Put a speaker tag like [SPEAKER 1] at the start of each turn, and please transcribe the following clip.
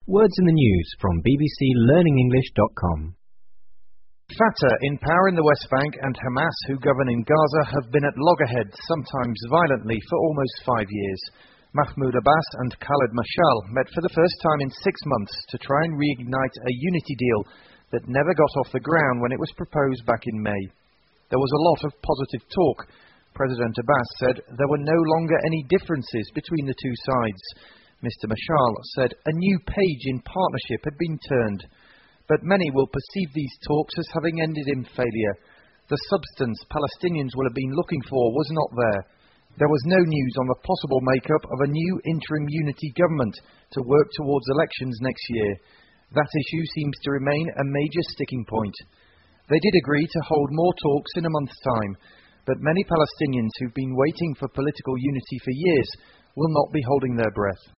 [SPEAKER 1] Words in the news from bbclearningenglish.com.
[SPEAKER 2] Fatah in power in the West Bank and Hamas, who govern in Gaza, have been at loggerheads, sometimes violently, for almost 5 years. Mahmoud Abbas and Khaled Mashal met for the first time in 6 months to try and reignite a unity deal that never got off the ground when it was proposed back in May. There was a lot of positive talk. President Abbas said there were no longer any differences between the two sides. Mr. Mashal said a new page in partnership had been turned, but many will perceive these talks as having ended in failure. The substance Palestinians will have been looking for was not there. There was no news on the possible makeup of a new interim unity government to work towards elections next year. That issue seems to remain a major sticking point. They did agree to hold more talks in a month's time, but many Palestinians who've been waiting for political unity for years will not be holding their breath.